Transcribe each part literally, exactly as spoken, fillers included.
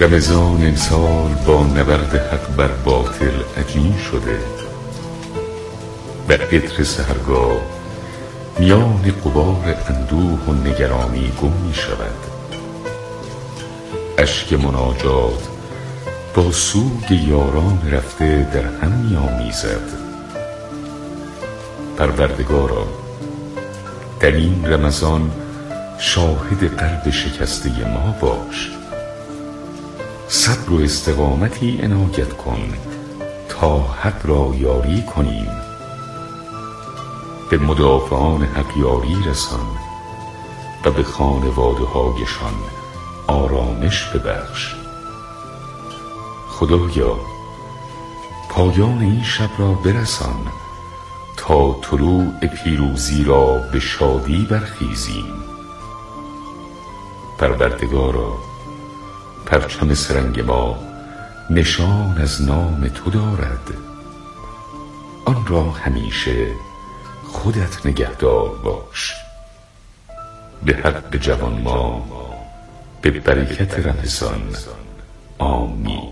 رمضان امسال با نبرد حق بر باطل عجین شده، بر عطر سحرگاه میان غبار اندوه و نگرانی گم می شود. اشک مناجات با سوگ یاران رفته در هم می آمیزد. پروردگارا، در این رمضان شاهد قلب شکسته ما باش. صبر و استقامتی عنایت کن تا حق را یاری کنیم. به مدافعان حق یاری رسان و به خانواده هایشان آرامش ببخش. خدایا، پایان این شب را برسان تا طلوع پیروزی را به شادی برخیزیم. پروردگارا، پرچم سرنگ ما نشان از نام تو دارد، آن را همیشه خودت نگهدار باش. به حق جوان ما، به برکت رمضان، آمین.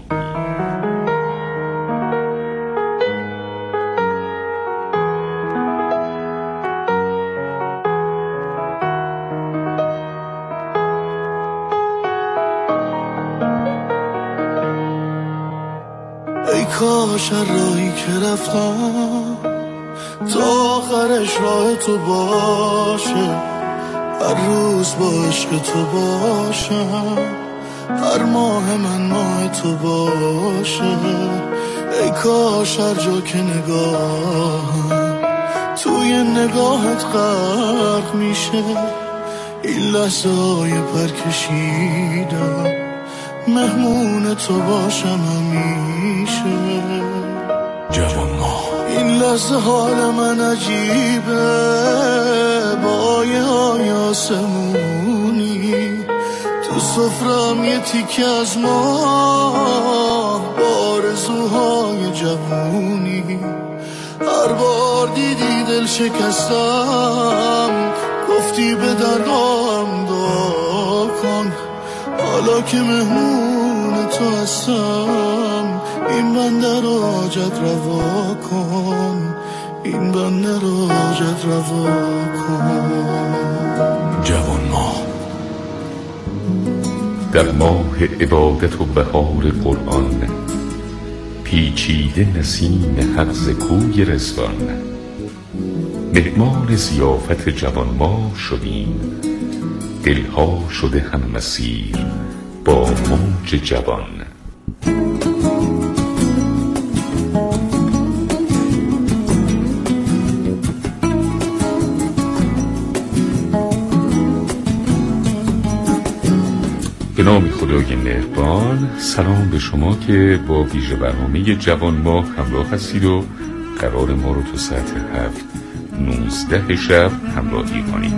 ای کاش هر راهی که رفتم تا آخرش راه تو باشه، هر روز با عشق تو باشم، هر ماه من ماه تو باشه. ای کاش هر جا که نگاهم توی نگاهت غرق میشه، این لحظه های پرکشیدم مهمون تو باشم همیشه. جوان ما، این لحظه حال من عجیبه، با آیه های آسمونی تو سفرم یه تیکه از ما، با آرزوهای جوونی. هر بار دیدی دل شکستم، گفتی به درگاهم دعا کن. حالا که مهمون تو هستم، این بنده رو حاجت روا کن، این بنده رو حاجت روا کن. جوان ما، در ماه عبادت و بهار قرآن، پیچیده نسیم حق ز کوی رضوان. مهمان ضیافت جوان ما شدیم، دلها شده هم مسیر با موج جوان. به نام خدای مهربان. سلام به شما که با ویژه برنامه جوان ما همراه هستید و قرار ما رو تا ساعت هفت نوزده شب همراهی کنید.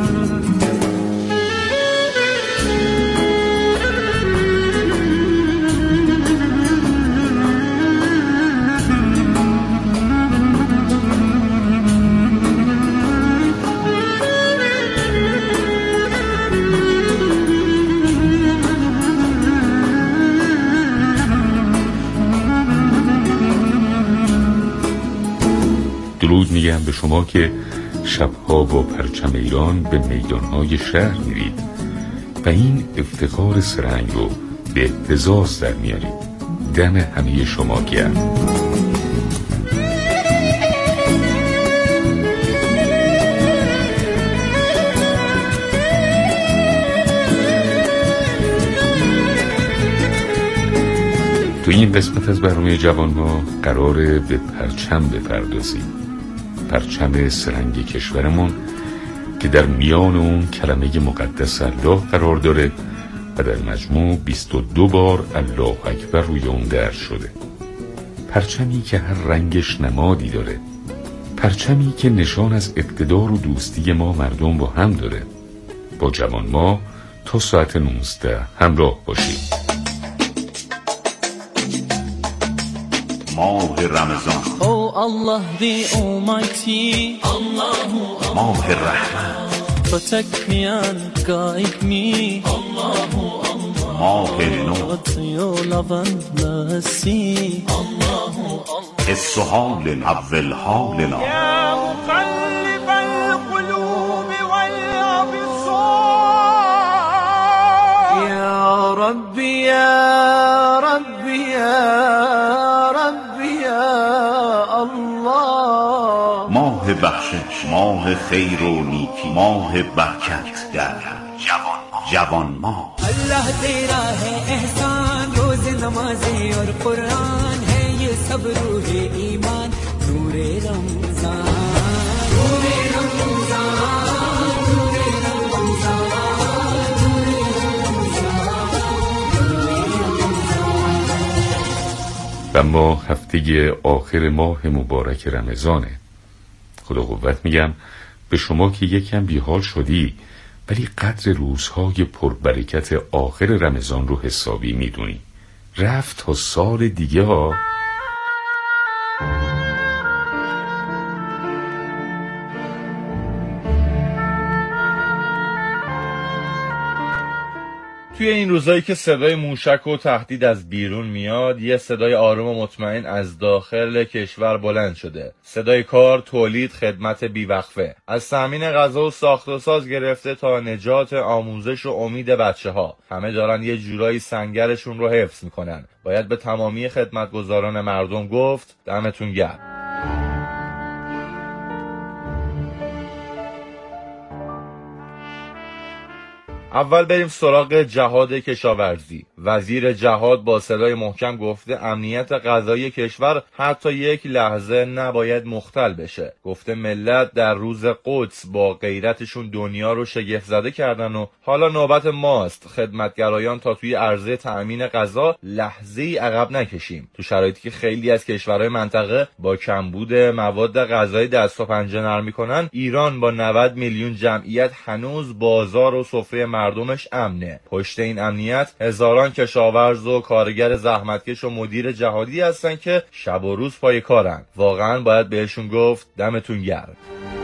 درود میگم به شما که شبها با پرچم ایران به میدانهای شهر میرید و این افتخار سرنگ رو به اعتزاز در میارید. دم همه شما گرم. تو این قسمت از برنامه جوان ما قراره به پرچم بپردازیم. پرچم سرنگ کشورمون که در میان اون کلمه مقدس الله قرار داره و در مجموع بیست و دو بار الله اکبر روی اون درج شده. پرچمی که هر رنگش نمادی داره، پرچمی که نشان از اقتدار و دوستی ما مردم با هم داره. با جوان ما تا ساعت نوزده همراه باشید. ماه رمضان، Oh Allah the Almighty, Allahu ماه رحمت، protect me and guide me, Allahu Allah, ماه نو حس و حال اول حالنا يا مقلب القلوب والأبصار يا ربي يا ربي يا ربي يا الله ماه بخشش، ماه خیر و نیکی، ماه برکت در جوان ماه جوان ماه अल्लाह तेरा है एहसान रोज नमाज़े और कुरान है ये सब रूहे ईमान नूरे रमज़ान नूरे रमज़ान नूरे रमज़ान नूरे रमज़ान. و ما هفته آخر ماه مبارک رمضانه. خدا قوت میگم به شما که یکم بیحال شدی ولی قدر روزهای پربرکت آخر رمضان رو حسابی میدونی. رفت تا سال دیگه ها. توی این روزایی که صدای موشک و تهدید از بیرون میاد، یه صدای آروم و مطمئن از داخل کشور بلند شده. صدای کار، تولید، خدمت بیوقفه. از تامین غذا و ساخت و ساز گرفته تا نجات، آموزش و امید بچه ها. همه دارن یه جورایی سنگرشون رو حفظ میکنن. باید به تمامی خدمتگزاران مردم گفت دمتون گرم. اول بریم سراغ جهاد کشاورزی. وزیر جهاد با صدای محکم گفته امنیت غذایی کشور حتی یک لحظه نباید مختل بشه. گفته ملت در روز قدس با غیرتشون دنیا رو شگفت زده کردن و حالا نوبت ماست خدمتگرایان تا توی عرضه تأمین غذا لحظه‌ای عقب نکشیم. تو شرایطی که خیلی از کشورهای منطقه با کمبود مواد غذایی دست و پنجه نرم می‌کنن، ایران با نود میلیون جمعیت هنوز بازار و سفره مردمش امنه. پشت این امنیت هزاران کشاورز و کارگر زحمتکش و مدیر جهادی هستن که شب و روز پای کارن. واقعا باید بهشون گفت دمتون گرم.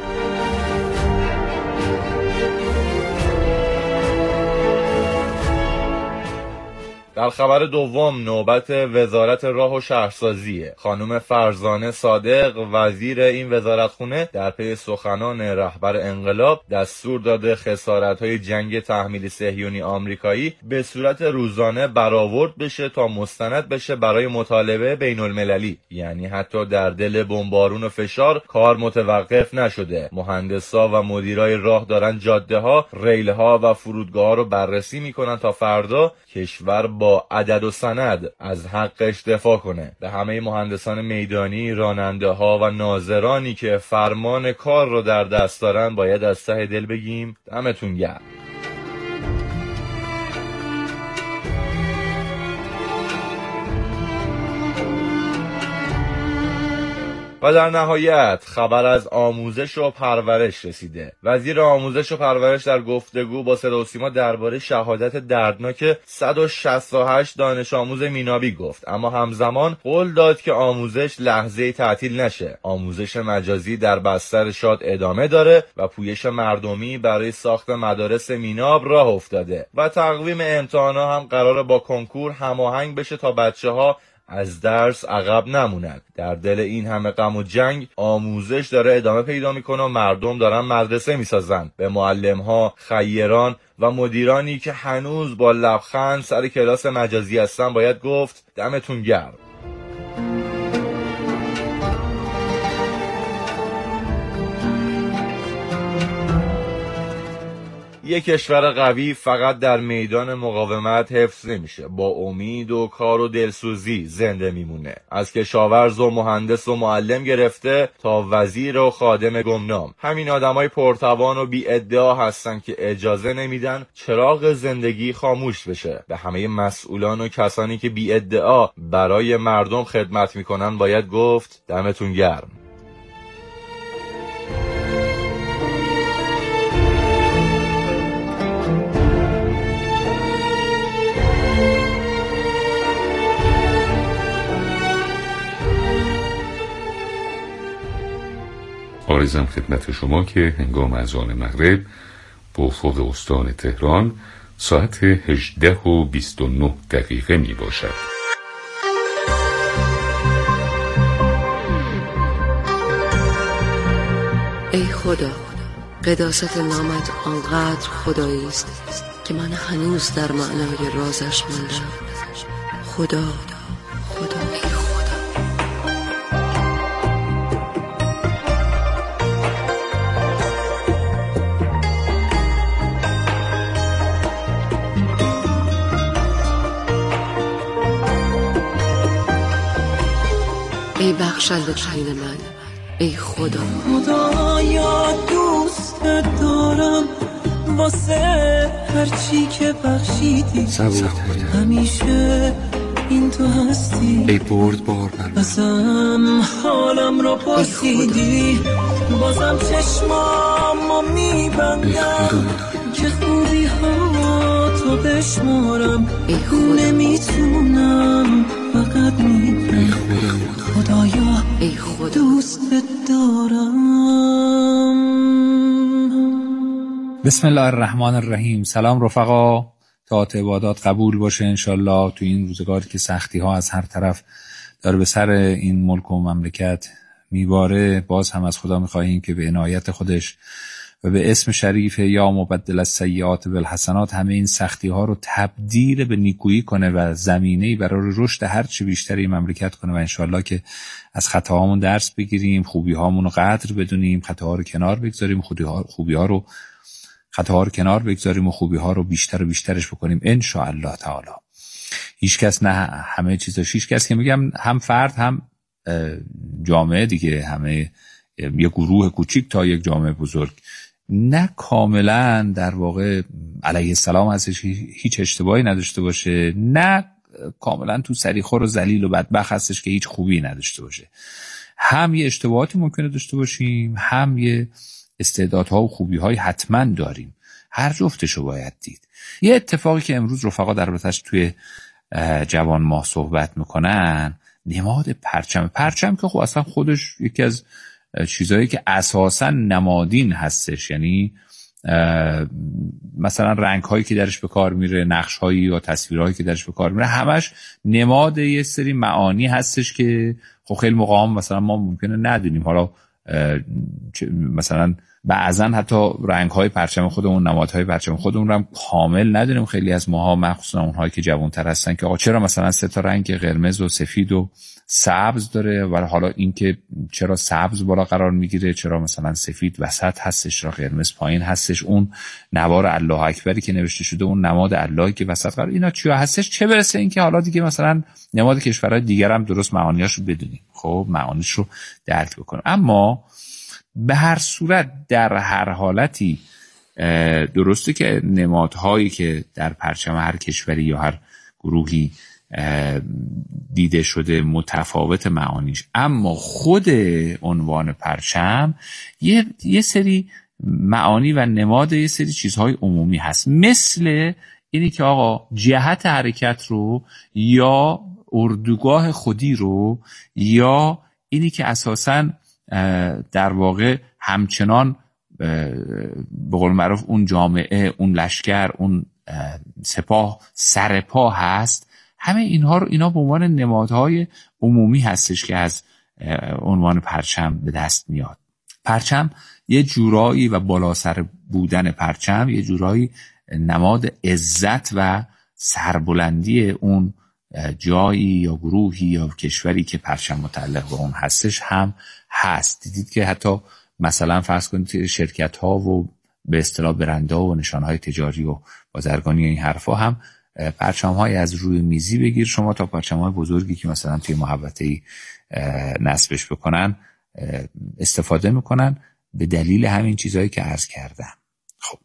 در خبر دوم نوبت وزارت راه و شهرسازیه. خانم فرزانه صادق وزیر این وزارتخونه در پی سخنان رهبر انقلاب دستور داده خسارت‌های جنگ تحمیل صهیونی آمریکایی به صورت روزانه برآورد بشه تا مستند بشه برای مطالبه بین المللی. یعنی حتی در دل بمبارون و فشار کار متوقف نشده. مهندسا و مدیرای راه دارن جاده‌ها، ریل‌ها و فرودگاه‌ها رو بررسی میکنن تا فردا کشور با عدد و سند از حقش دفاع کنه. به همه مهندسان میدانی، راننده ها و ناظرانی که فرمان کار رو در دست دارن باید از ته دل بگیم دمتون گرم. و در نهایت خبر از آموزش و پرورش رسیده. وزیر آموزش و پرورش در گفتگو با صدا و سیما درباره شهادت دردناک صد و شصت و هشت دانش آموز مینابی گفت، اما همزمان قول داد که آموزش لحظه‌ای تعطیل نشه. آموزش مجازی در بستر شاد ادامه داره و پویش مردمی برای ساخت مدارس میناب راه افتاده و تقویم امتحانا هم قراره با کنکور هماهنگ بشه تا بچه‌ها از درس عقب نمونن. در دل این همه غم و جنگ آموزش داره ادامه پیدا میکنه و مردم دارن مدرسه میسازن. به معلم‌ها، خیران و مدیرانی که هنوز با لبخند سر کلاس مجازی هستن باید گفت دمتون گرم. یک کشور قوی فقط در میدان مقاومت حفظ نمیشه، با امید و کار و دلسوزی زنده میمونه. از کشاورز و مهندس و معلم گرفته تا وزیر و خادم گمنام، همین آدمای پرتوان و بی ادعا هستن که اجازه نمیدن چراغ زندگی خاموش بشه. به همه مسئولان و کسانی که بی ادعا برای مردم خدمت میکنن باید گفت دمتون گرم. عرضم خدمت شما که هنگام اذان مغرب به افق استان تهران ساعت هجده و بیست و نه دقیقه می باشد. ای خدا، قداست نامت آنقدر خدایی است که من هنوز در معنای رازش ماندم. خدا، خدا، ای خدا. ای بخشنده ترین من، ای خدا. خدایا دوست دارم واسه هرچی که بخشیدی، همیشه این تو هستی. ای برد بار بر بازم حالم رو پرسیدی، بازم چشمامو میبندم که خوبی ها تو بشمارم. نمیتونم فقط میدونم خدایا ای خدا دوست دارم. بسم الله الرحمن الرحیم. سلام رفقا، طاعت عبادات قبول باشه انشالله. تو این روزگاری که سختی ها از هر طرف داره به سر این ملک و مملکت میباره، باز هم از خدا میخواهیم که به عنایت خودش و به اسم شریف یا مبدل السیئات بالحسنات همه این سختی ها رو تبدیل به نیکویی کنه و زمینه‌ای برای رشد هر چه بیشتری مملکت کنه و انشالله که از خطاهامون درس بگیریم، خوبی هامون رو قدر بدونیم، خطاها رو کنار بگذاریم، خوبی ها رو خطاها رو کنار بگذاریم و خوبی ها رو بیشتر و بیشترش بکنیم انشاءالله تعالی. هیچ کس نه همه چیزاش، هیچ کس که میگم هم فرد هم جامعه دیگه، همه یک گروه کوچیک تا یک جامعه بزرگ، نه کاملا در واقع علیه السلام هستش هیچ اشتباهی نداشته باشه، نه کاملا تو سریخور و ذلیل و بدبخت هستش که هیچ خوبی نداشته باشه. هم یه اشتباهاتی ممکنه داشته باشیم، هم یه استعدادها و خوبی‌های حتما داریم. هر جفتشو باید دید. یه اتفاقی که امروز رفقا در رابطه‌اش توی جوان ماه صحبت میکنن، نماد پرچم. پرچم که خب اصلا خودش یکی از چیزایی که اساسا نمادین هستش، یعنی مثلا رنگ‌هایی که درش به کار میره، نقش‌هایی یا تصویرهایی که درش به کار میره، همش نماد یه سری معانی هستش که خب خیلی موقع هم مثلا ما ممکنه ندونیم. حالا مثلا بعضن حتی رنگ‌های پرچم خودمون، نمادهای پرچم خودمون رو هم کامل ندونیم. خیلی از ماها، مخصوصا اونهایی که جوان‌تر هستن، که آقا چرا مثلا سه تا رنگ قرمز و سفید و سبز داره و حالا این که چرا سبز بالا قرار میگیره، چرا مثلا سفید وسط هستش، چرا قرمز پایین هستش، اون نوار الله اکبری که نوشته شده، اون نماد اللهی که وسط قرار، اینا چیا هستش؟ چه برسه این که حالا دیگه مثلا نماد کشورهای دیگر هم درست معانیاشو بدونیم، خب معانیش رو درک بکنیم. اما به هر صورت در هر حالتی درسته که نمادهایی که در پرچم هر کشوری یا هر گروهی دیده شده متفاوت معانیش، اما خود عنوان پرچم یه, یه سری معانی و نماد یه سری چیزهای عمومی هست، مثل اینی که آقا جهت حرکت رو یا اردوگاه خودی رو، یا اینی که اساساً در واقع همچنان به قول معروف اون جامعه، اون لشکر، اون سپاه سرپا هست. همه اینها رو اینا به عنوان نمادهای عمومی هستش که از عنوان پرچم به دست میاد. پرچم یه جورایی و بالا سر بودن پرچم یه جورایی نماد عزت و سربلندی اون جایی یا گروهی یا کشوری که پرچم متعلق به اون هستش هم هست. دیدید که حتی مثلا فرض کنید شرکت ها و به اصطلاح برندها و نشان های تجاری و بازرگانی این حرفا هم پرچم های از روی میزی بگیر شما تا پرچم های بزرگی که مثلا توی محوطه‌ای نصبش بکنن استفاده میکنن به دلیل همین چیزهایی که عرض کردم. خب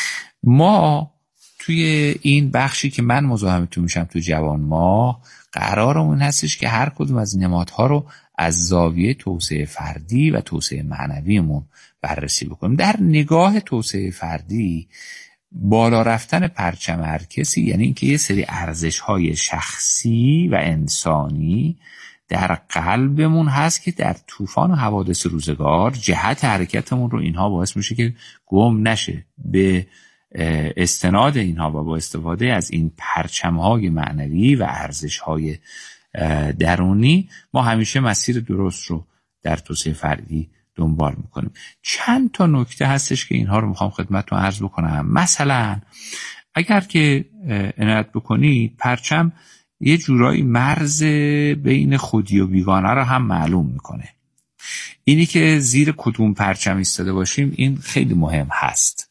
ما توی این بخشی که من مزاحمتون میشم تو جوان ما، قرارمون هستش که هر کدوم از نمادها رو از زاویه توسعه فردی و توسعه معنویمون بررسی بکنیم. در نگاه توسعه فردی، بالا رفتن پرچم هر کسی یعنی اینکه یه سری ارزش‌های شخصی و انسانی در قلبمون هست که در طوفان و حوادث روزگار جهت حرکتمون رو اینها باعث میشه که گم نشه، به استناد اینها و با استفاده از این پرچم‌های معنوی و ارزش‌های درونی ما همیشه مسیر درست رو در توسعه فردی دنبال میکنیم. چند تا نکته هستش که اینها رو میخوام خدمتتون عرض بکنم. مثلا اگر که عنایت بکنید، پرچم یه جورایی مرز بین خودی و بیگانه رو هم معلوم میکنه. اینی که زیر کدوم پرچم ایستاده باشیم این خیلی مهم هست.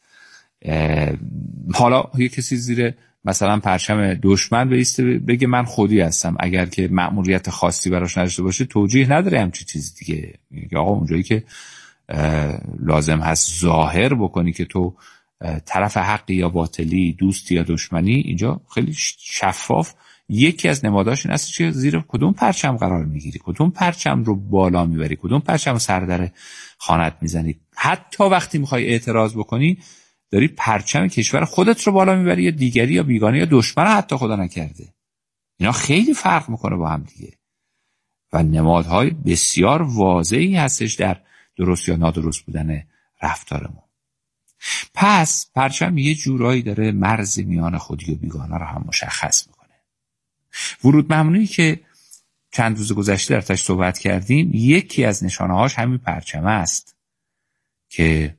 حالا یه کسی زیر مثلا پرچم دشمن بیسته بگه من خودی هستم، اگر که مأموریت خاصی براش نداشته باشه توجیه نداره همچین چیز دیگه. میگه آقا اونجایی که لازم هست ظاهر بکنی که تو طرف حقی یا باطلی، دوستی یا دشمنی، اینجا خیلی شفاف یکی از نماداش این است که زیر کدوم پرچم قرار میگیری، کدوم پرچم رو بالا میبری، کدوم پرچم رو سر در خانت میزنی. حتی وقتی میخوای اعتراض بکنی داری پرچم کشور خودت رو بالا میبری یا دیگری یا بیگانه یا دشمن حتی خدا نکرده. اینا خیلی فرق میکنه با هم دیگه و نمادهای بسیار واضحی هستش در درست یا نادرست بودن رفتارمون. پس پرچم یه جورایی داره مرز میان خودی و بیگانه رو هم مشخص میکنه. ورود ممنوعی که چند روز گذشته درش صحبت کردیم، یکی از نشانه‌هاش همین پرچم است که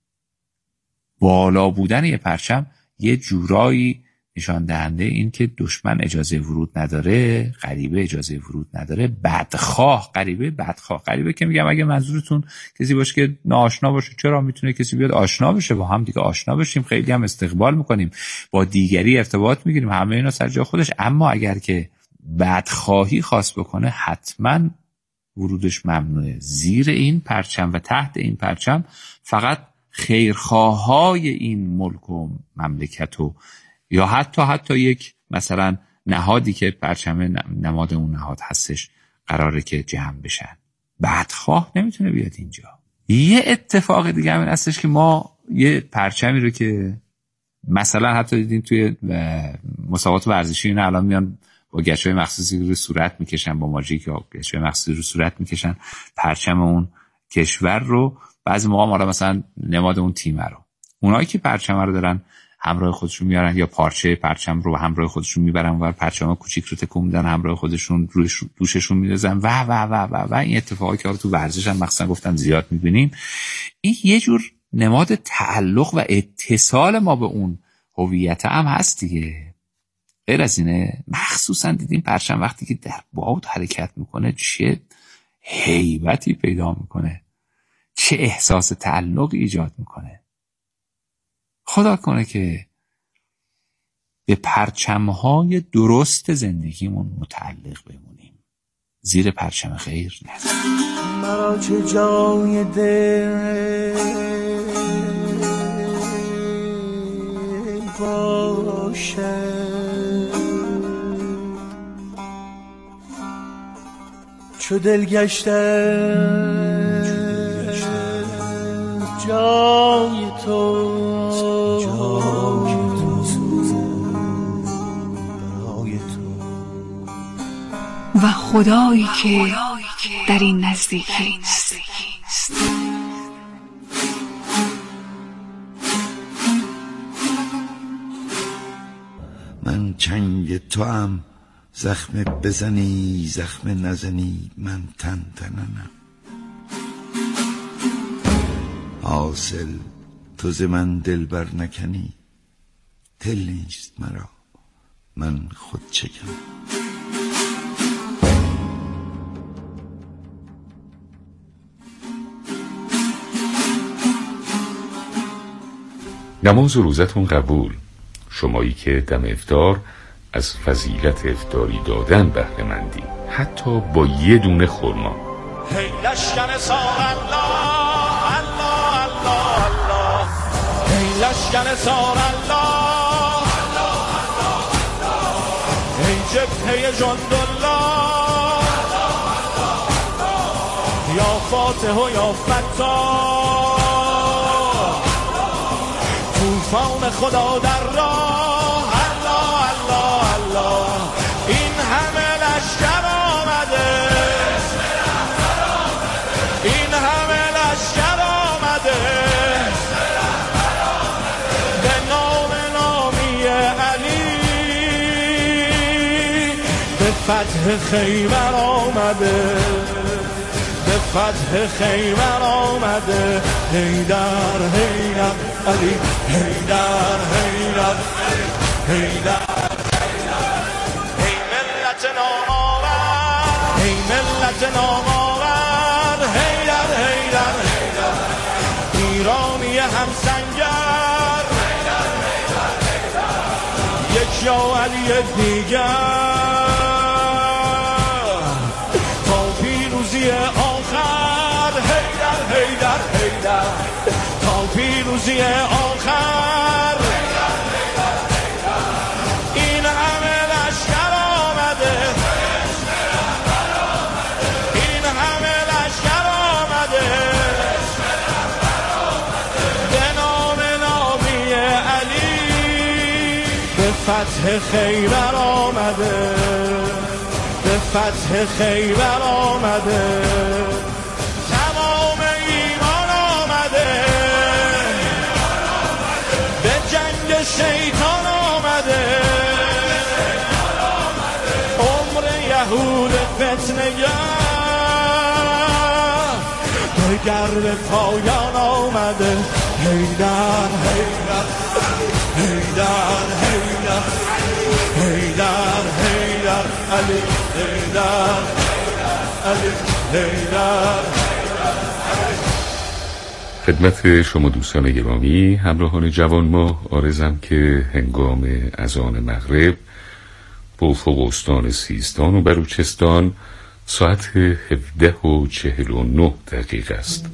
بالا بودن یه پرچم یه جورایی نشان دهنده این که دشمن اجازه ورود نداره، غریبه اجازه ورود نداره، بدخواه، غریبه بدخواه. غریبه که میگم اگه منظورتون کسی باشه که ناآشنا باشه، چرا میتونه کسی بیاد آشنا بشه، با هم دیگه آشنا بشیم، خیلی هم استقبال میکنیم، با دیگری ارتباط میگیریم، همه اینا سر جای خودش. اما اگر که بدخواهی خواست بکنه حتما ورودش ممنوعه. زیر این پرچم و تحت این پرچم فقط خیرخواهای این ملک و مملکت و یا حتی حتی یک مثلا نهادی که پرچم نماد اون نهاد هستش قراره که جمع بشن. بدخواه نمیتونه بیاد اینجا. یه اتفاق دیگه هم این هستش که ما یه پرچمی رو که مثلا حتی دیدین توی مسابقات ورزشی اینا الان میان با گچهای مخصوصی رو صورت میکشن، با ماژیک یا گچهای مخصوصی رو صورت میکشن پرچم اون کشور رو. بعضی موقع ما مثلا نماد اون تیم رو، اونایی که پرچم رو دارن همراه خودشون میارن یا پارچه پرچم رو همراه خودشون میبرن و پرچم کوچیک رو تکون میدن همراه خودشون روش دوششون میذارن و و و و و این اتفاقی که تو ورزش هم مثلا گفتم زیاد میبینیم. این یه جور نماد تعلق و اتصال ما به اون هویت هم هست دیگه. غیر از اینه مخصوصا دیدیم پرچم وقتی که در باد حرکت میکنه چه هیبتی پیدا میکنه، چه احساس تعلق ایجاد میکنه. خدا کنه که به پرچمهای درست زندگیمون متعلق بمونیم، زیر پرچم خیر نریم. مرا چه جای دل باشه چو دل گشته جای تو و خدایی که در این نزدیکی است. من چنگ تو هم، زخم بزنی زخم نزنی من تن تننم. حاصل تو ز من دل بر نکنی، دل نیست مرا من خود چکم. نماز و روزتون قبول. شمایی که دم افطار از فضیلت افطاری دادن بهره مندی، حتی با یه دونه خرما. هی لشکر سار الله الله الله الله، هی لشکر سار الله الله الله الله، هی جبهه جندالله الله الله، یا فاتح و یا فتاح، طوفان خدا در راه، الله الله الله. این همه لشکر آمده، این همه لشکر آمده، به نام فتح خیبر آمده، به فتح خیبر آمده. حیدر حیدر علی حیدر حیدر حیدر. ای ملت نامآور، ای ملت نامآور، حیدر حیدر حیدر. ایرانی همسنگر، یک یا علی دیگر، تا پیروزی آخر. حیدر حیدر حیدر، تا پیروزی آخر. این همه لشکر آمده، این همه لشکر آمده، به نام نامی علی به فتح خیبر آمده، به فتح خیبر آمده. تمام ایمان آمده، به جنگ شیطان آمده. عمر یهود فتنه‌گر دگر به پایان آمده. حیدر حیدر حیدر حیدر حیدر حیدر علی حیدر علی حیدر. خدمت شما دوستان گرامی همراهان جوان ما عارضم که هنگام اذان مغرب با افق استان سیستان و بلوچستان ساعت هفده و چهل و نه دقیقه است.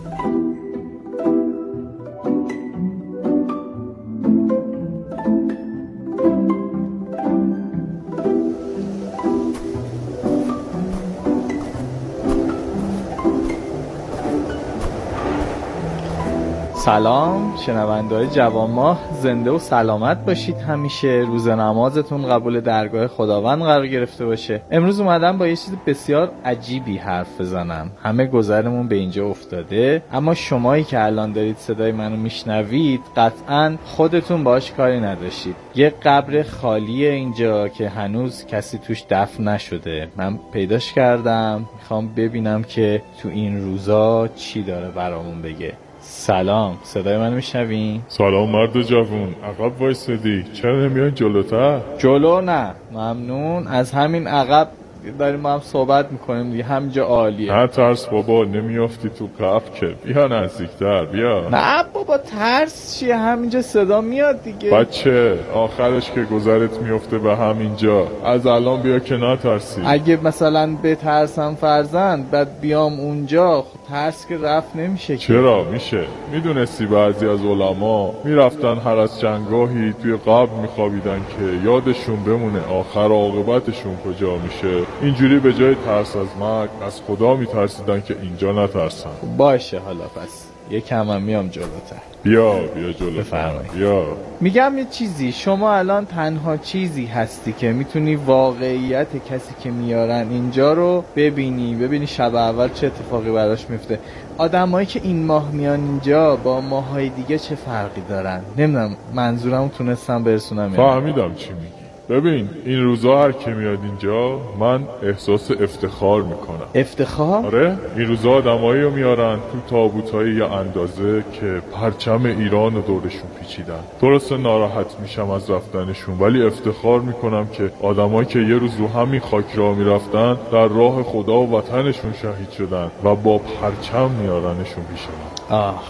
سلام شنونده‌های جوان ماه، زنده و سلامت باشید. همیشه روز نمازتون قبول درگاه خداوند قرار گرفته باشه. امروز اومدم با یه چیز بسیار عجیبی حرف بزنم. همه گذرمون به اینجا افتاده، اما شمایی که الان دارید صدای منو میشنوید قطعاً خودتون باش کاری نداشتید. یه قبر خالیه اینجا که هنوز کسی توش دفن نشده. من پیداش کردم، میخوام ببینم که تو این روزا چی داره برامون بگه. سلام، صدای من میشنوین؟ سلام مرد جوون، عقب وایسادی، چرا نمیای جلوتر؟ جلو نه ممنون، از همین عقب داریم با هم صحبت میکنیم دیگه، همینجا عالیه. نه ترس بابا، نمیافتی تو قبر که، بیا نزدیکتر بیا. نه بابا ترس چیه، همینجا صدا میاد دیگه. بچه آخرش که گذرت میفته به همینجا، از الان بیا که نترسی. اگه مثلا بترسم فرزند بعد بیام اونجا، خب ترس که رفت نمیشه که. چرا میشه؟ میدونستی بعضی از علما میرفتن هر از چندگاهی توی قبر میخوابیدن که یادشون بمونه آخر عاقبتشون کجا میشه. اینجوری به جای ترس از مرگ از خدا میترسیدن که اینجا نترسن. باشه حالا پس یکم هم میام جلوتر. بیا بیا جلوتر بفرمایید. بیا. میگم یه چیزی، شما الان تنها چیزی هستی که میتونی واقعیت کسی که میارن اینجا رو ببینی. ببینی شب اول چه اتفاقی براش میفته. آدمایی که این ماه میان اینجا با ماهای دیگه چه فرقی دارن. نمیدونم منظورمو تونستم برسونم. فهمیدم چی میگی. ببین این روزا هر کی میاد اینجا من احساس افتخار میکنم. افتخار؟ آره این روزا آدمایی رو میارن تو تابوتای یه اندازه که پرچم ایران رو دورشون پیچیدن. درسته ناراحت میشم از رفتنشون، ولی افتخار میکنم که آدمایی که یه روز رو همین خاک راه میرفتن در راه خدا و وطنشون شهید شدن و با پرچم میارنشون پیش من. آه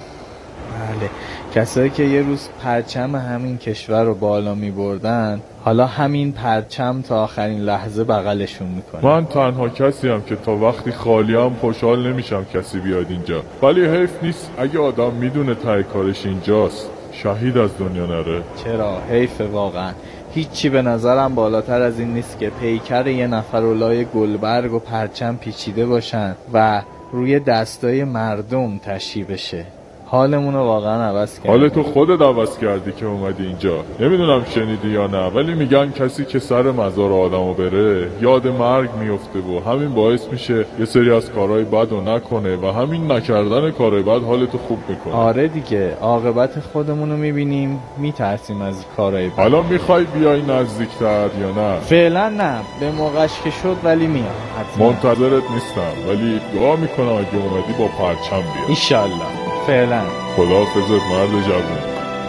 بله، کسایی که یه روز پرچم همین کشور رو بالا می بردن حالا همین پرچم تا آخرین لحظه بغلشون میکنه. من تنها کسی هم که تا وقتی خالی هم خوشحال نمیشم کسی بیاد اینجا، ولی حیف نیست اگه آدم میدونه ته کارش اینجاست شهید از دنیا نره. چرا حیف واقعا. هیچی به نظرم بالاتر از این نیست که پیکر یه نفر و لای گلبرگ و پرچم پیچیده باشن و روی دستای مردم تشییع بشه. حالمون رو واقعا عوض کرد. حال تو خودت عوض کردی که اومدی اینجا. نمیدونم شنیدی یا نه، ولی میگن کسی که سر مزار آدمو بره یاد مرگ میفته و همین باعث میشه یه سری از کارهای بد رو نکنه و همین نکردن کارهای بد حالتو خوب میکنه. آره دیگه، عاقبت خودمون رو میبینیم، میترسیم از کارهای بد. حالا میخوای بیای نزدیکتر یا نه؟ فعلا نه، به موقعش که شد ولی میام. منتظرت نیستم، ولی دعا میکنم اگه اومدی با پرچم بیا. ایشالله. فعلا خداحافظت مرد جوون.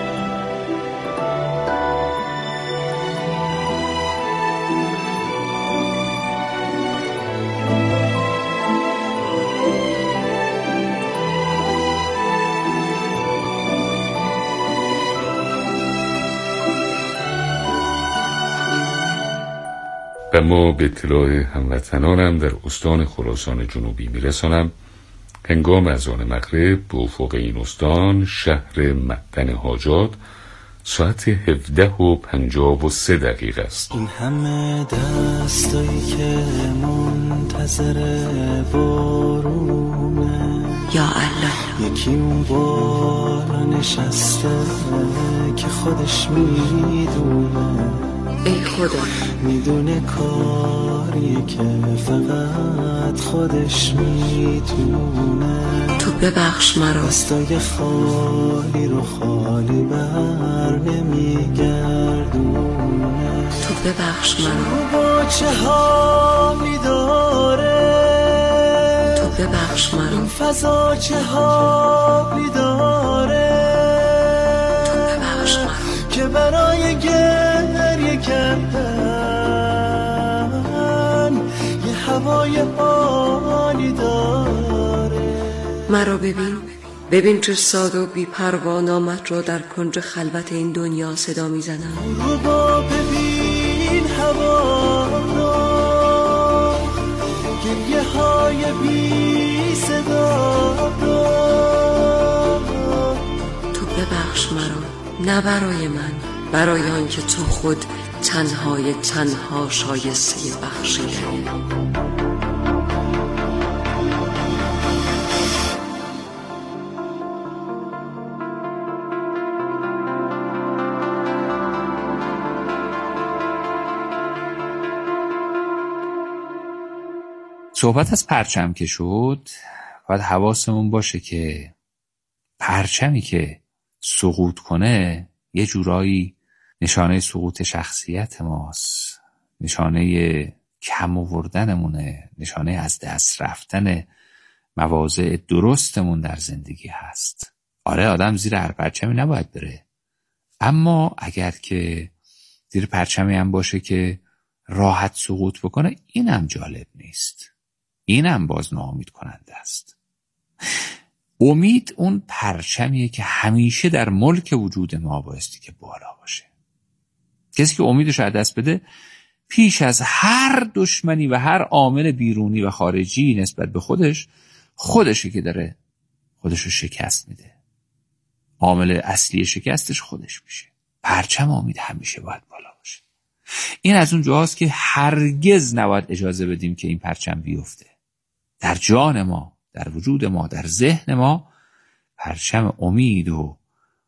و ما به اطلاع هموطنانم در استان خراسان جنوبی میرسانم هنگام اذان مغرب به افق این استان شهر معدن حاجات ساعت هفده و پنجاه و سه دقیقه است. این همه دستایی که منتظر بارونه، یا الله، یکی اون بالا نشسته که خودش میدونه، ای خدا میدونه کاری که فقط خودش میتونه. تو ببخش مرا، دستای خالی رو خالی بر نمیگردونه. تو ببخش مرا، با چه حالی داره، تو ببخش مرا، این فضا چه حالی داره، تو ببخش مرا که برای گریه کردن یه هوای حالی داره. مرا ببین، ببین چه ساده و بی پروا نامت را در کنج خلوت این دنیا صدا میزنم. رو با ببین هوا را، گریه های بی صدا را. تو ببخش مرا، نه برای من، برای آن که تو خود تنهای تنها شایسته بخشیدنی. صحبت از پرچم که شد، باید حواسمون باشه که پرچمی که سقوط کنه یه جورایی نشانه سقوط شخصیت ماست، نشانه کم آوردنمونه، نشانه از دست رفتن مواضع درستمون در زندگی هست. آره، آدم زیر هر پرچمی نباید بره، اما اگر که زیر پرچمی هم باشه که راحت سقوط بکنه، اینم جالب نیست، اینم باز ناامید کننده است. امید اون پرچمیه که همیشه در ملک وجود ما بایستی که بالا باشه. کسی که امیدش از دست بده، پیش از هر دشمنی و هر عامل بیرونی و خارجی نسبت به خودش، خودشه که داره خودشو شکست میده. عامل اصلی شکستش خودش میشه. پرچم امید همیشه باید بالا باشه. این از اون جاست که هرگز نباید اجازه بدیم که این پرچم بیفته. در جان ما، در وجود ما، در ذهن ما پرچم امید و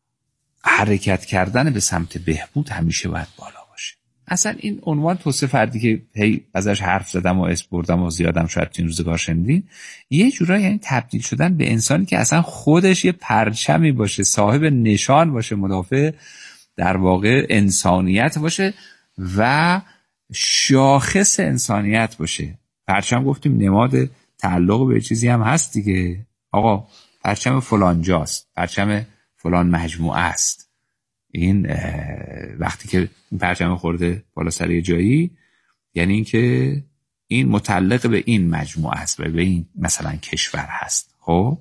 حرکت کردن به سمت بهبود همیشه باید بالا باشه. اصلا این عنوان توصیف فردی که هی ازش حرف زدم و اسم بردم و زیادم شاید تو این روزگار شنیدین، یه جورایی یعنی تبدیل شدن به انسانی که اصلا خودش یه پرچمی باشه، صاحب نشان باشه، مدافع در واقع انسانیت باشه و شاخص انسانیت باشه. پرچم گفتیم نماد تعلق به چیزی هم هست دیگه. آقا پرچم فلان جاست، پرچم فلان مجموعه است. این وقتی که این پرچم خورده بالا سر جایی، یعنی این که این متعلق به این مجموعه است و به این مثلا کشور هست. خب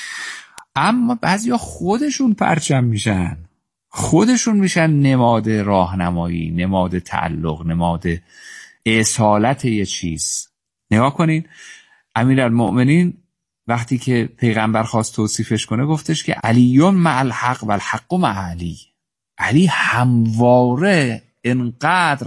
اما بعضیا خودشون پرچم میشن، خودشون میشن نماد راهنمایی، نماد تعلق، نماد اصالت یه چیز. نگاه کنین، امیرالمؤمنین وقتی که پیغمبر خواست توصیفش کنه گفتش که علیون مع الحق و الحق مع علی. علی همواره انقدر